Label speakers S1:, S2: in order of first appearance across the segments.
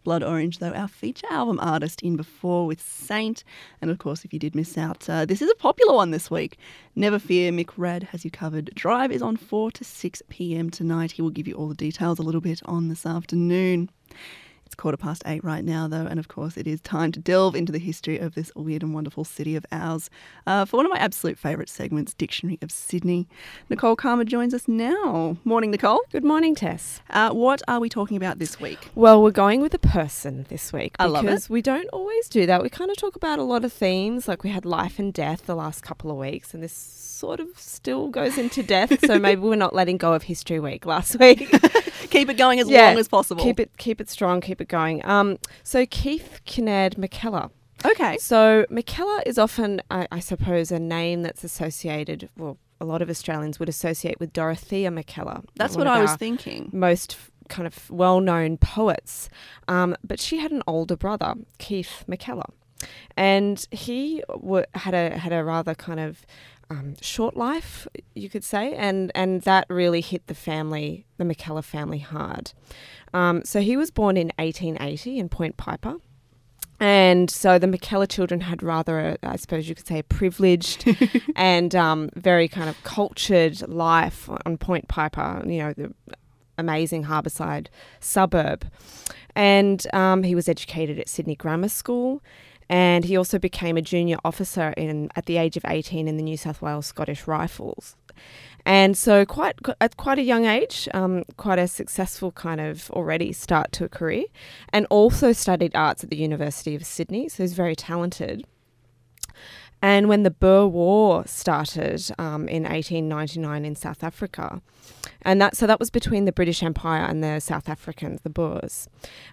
S1: Blood Orange, though, our feature album artist in before with Saint. And of course, if you did miss out, this is a popular one this week. Never fear, Mick Rad has you covered. Drive is on 4 to 6 p.m. tonight. He will give you all the details a little bit on this afternoon. It's 8:15 right now, though, and of course it is time to delve into the history of this weird and wonderful city of ours for one of my absolute favourite segments, Dictionary of Sydney. Nicole Karma joins us now. Morning, Nicole.
S2: Good morning, Tess.
S1: What are we talking about this week?
S2: Well, we're going with a person this week
S1: I love it.
S2: because we don't always do that. We kind of talk about a lot of themes, like we had life and death the last couple of weeks, and this sort of still goes into death, so maybe we're not letting go of History Week last week.
S1: Keep it going as long as possible.
S2: Keep it strong, keep it going. So Keith Kinnaird McKellar.
S1: Okay.
S2: So McKellar is often, I suppose, a name that's associated, well, a lot of Australians would associate with Dorothea McKellar.
S1: That's what I was thinking.
S2: Most kind of well-known poets. But she had an older brother, Keith McKellar. And he had a rather kind of short life, you could say, and that really hit the McKellar family hard. So he was born in 1880 in Point Piper. And so the McKellar children had rather, I suppose you could say, a privileged and very kind of cultured life on Point Piper, you know, the amazing harbourside suburb. And he was educated at Sydney Grammar School. And he also became a junior officer at the age of 18 in the New South Wales Scottish Rifles. And so at quite a young age, quite a successful kind of already start to a career, and also studied arts at the University of Sydney, so he's very talented. And when the Boer War started in 1899 in South Africa, and that was between the British Empire and the South Africans, the Boers,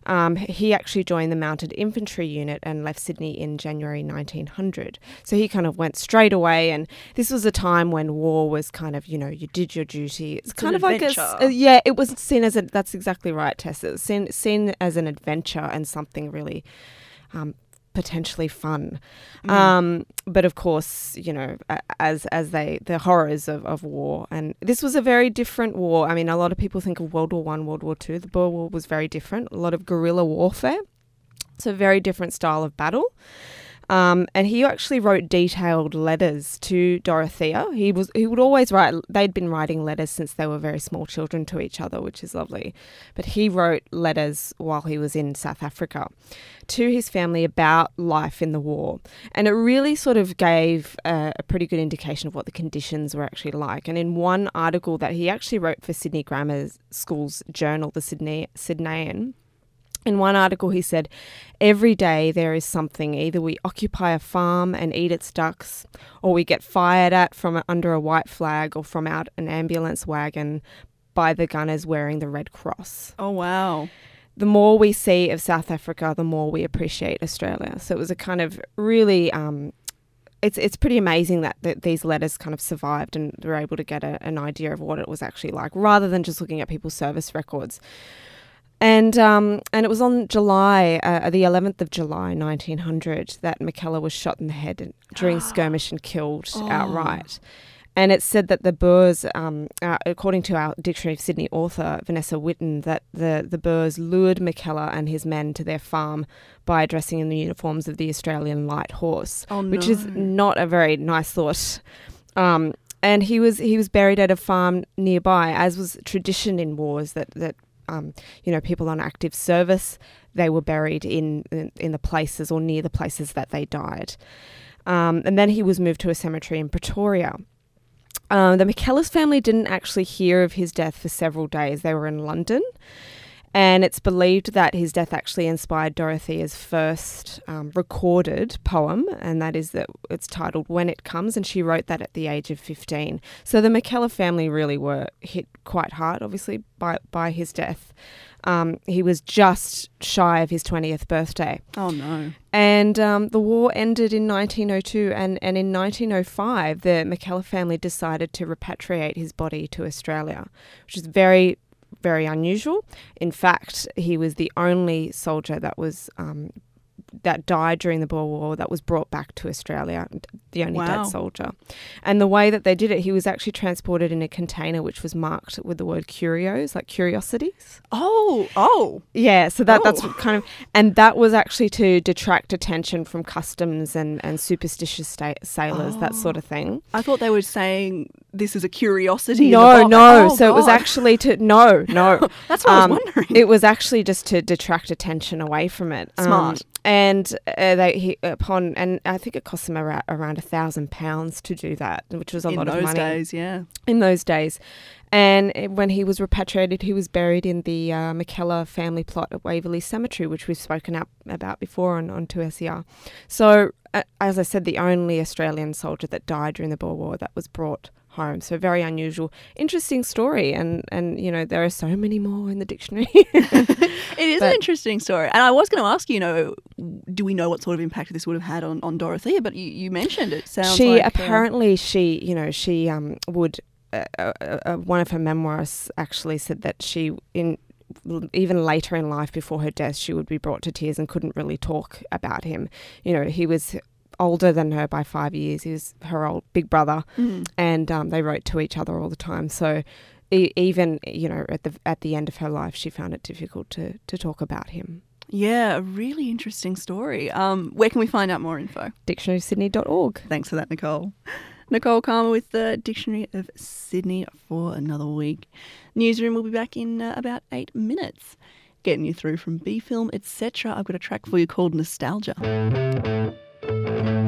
S2: he actually joined the Mounted Infantry Unit and left Sydney in January 1900. So he kind of went straight away, and this was a time when war was kind of, you know, you did your duty. It's kind of like it was seen as that's exactly right, Tessa. It's seen as an adventure and something really potentially fun. But of course, you know, as the horrors of war, and this was a very different war. I mean, a lot of people think of World War I, World War II. The Boer War was very different, a lot of guerrilla warfare. It's a very different style of battle. And he actually wrote detailed letters to Dorothea. He would always write. They'd been writing letters since they were very small children to each other, which is lovely. But he wrote letters while he was in South Africa to his family about life in the war. And it really sort of gave a pretty good indication of what the conditions were actually like. And in one article that he actually wrote for Sydney Grammar School's journal, the Sydneyan, in one article, he said, "Every day there is something. Either we occupy a farm and eat its ducks, or we get fired at from under a white flag or from out an ambulance wagon by the gunners wearing the Red Cross."
S1: Oh, wow.
S2: The more we see of South Africa, the more we appreciate Australia. So it was a kind of really... It's pretty amazing that these letters kind of survived and were able to get an idea of what it was actually like, rather than just looking at people's service records. And it was on the 11th of July, 1900, that McKellar was shot in the head during skirmish and killed outright. And it's said that the Boers, according to our Dictionary of Sydney author, Vanessa Witten, that the Boers lured McKellar and his men to their farm by dressing in the uniforms of the Australian Light Horse, which is not a very nice thought. And he was buried at a farm nearby, as was tradition in wars that you know, people on active service, they were buried in the places or near the places that they died. And then he was moved to a cemetery in Pretoria. The McKellar's family didn't actually hear of his death for several days. They were in London. And it's believed that his death actually inspired Dorothea's first recorded poem, and that is that it's titled When It Comes, and she wrote that at the age of 15. So the McKellar family really were hit quite hard, obviously, by his death. He was just shy of his 20th birthday.
S1: Oh, no.
S2: And the war ended in 1902, and in 1905, the McKellar family decided to repatriate his body to Australia, which is very, very unusual. In fact, he was the only soldier that was that died during the Boer War that was brought back to Australia, the only
S1: Wow.
S2: dead soldier. And the way that they did it, he was actually transported in a container which was marked with the word curios, like curiosities.
S1: Oh.
S2: Yeah, so that's
S1: Oh.
S2: kind of, and that was actually to detract attention from customs and superstitious sailors, that sort of thing.
S1: I thought they were saying this is a curiosity. in
S2: No,
S1: the
S2: no.
S1: box. Oh,
S2: So it was
S1: God.
S2: actually no.
S1: That's what I was wondering.
S2: It was actually just to detract attention away from it.
S1: Smart.
S2: And and I think it cost them around £1,000 to do that, which was a lot of money
S1: in those days. Yeah.
S2: in those days. And when he was repatriated, he was buried in the McKellar family plot at Waverley Cemetery, which we've spoken about before on 2SER. So, as I said, the only Australian soldier that died during the Boer War that was brought home. So very unusual, interesting story. And you know, there are so many more in the dictionary.
S1: It is an interesting story. And I was going to ask you, do we know what sort of impact this would have had on Dorothea? But you mentioned it. Sounds
S2: She
S1: like
S2: apparently would. One of her memoirs actually said that even later in life, before her death, she would be brought to tears and couldn't really talk about him. You know, he was older than her by 5 years. He was her old big brother, and they wrote to each other all the time. So even, you know, at the end of her life, she found it difficult to talk about him.
S1: Yeah, a really interesting story. Where can we find out more info?
S2: dictionarysydney.org.
S1: Thanks for that, Nicole. Nicole Calmer with the Dictionary of Sydney for another week. Newsroom will be back in about 8 minutes. Getting you through from B-Film, etc. I've got a track for you called Nostalgia.